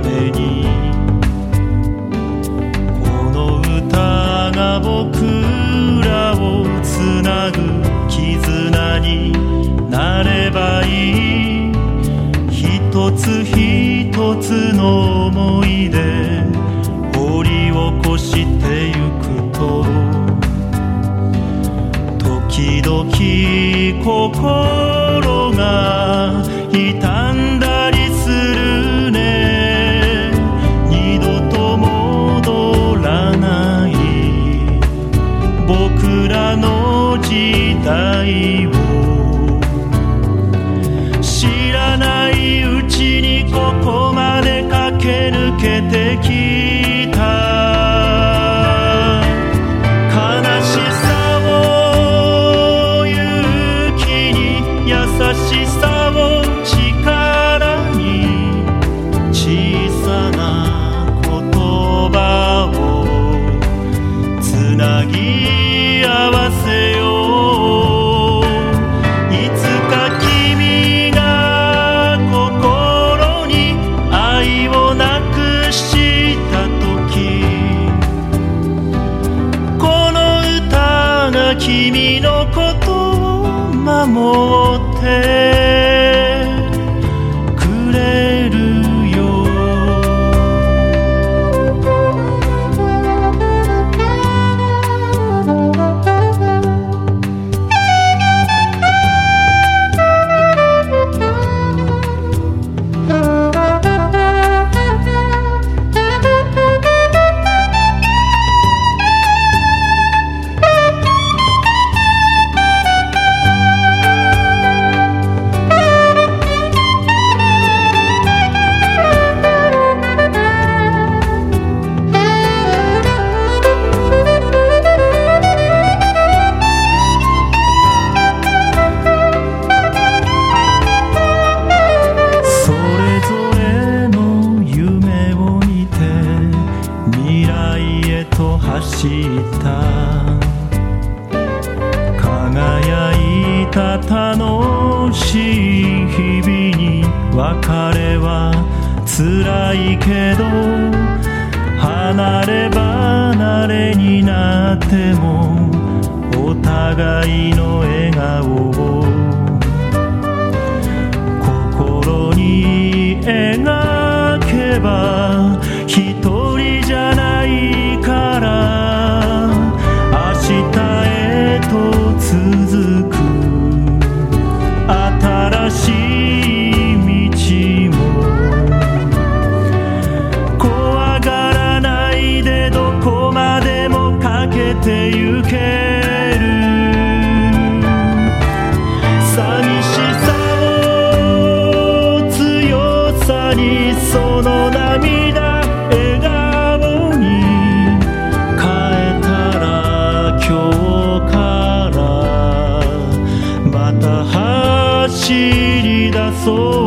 めにこの歌が僕らをつなぐ絆になればいい。一つ一つの思い出掘り起こしてゆくと時々心が痛んだりするね。二度と戻らない僕らの時代を知らないうちにここまで駆け抜けてきた。悲しさを勇気に優しさを力に小さな言葉をつなぎ合わせよう。君のことを守ってくれるよ。走った輝いた楽しい日々に別れは辛いけど離れ離れになってもお互いの笑顔を心に描けば一人じゃないから明日へと続く新しい道も怖がらないでどこまでも駆けてゆける。寂しさを強さにその涙笑顔に変えたら今日からまた走り出そう。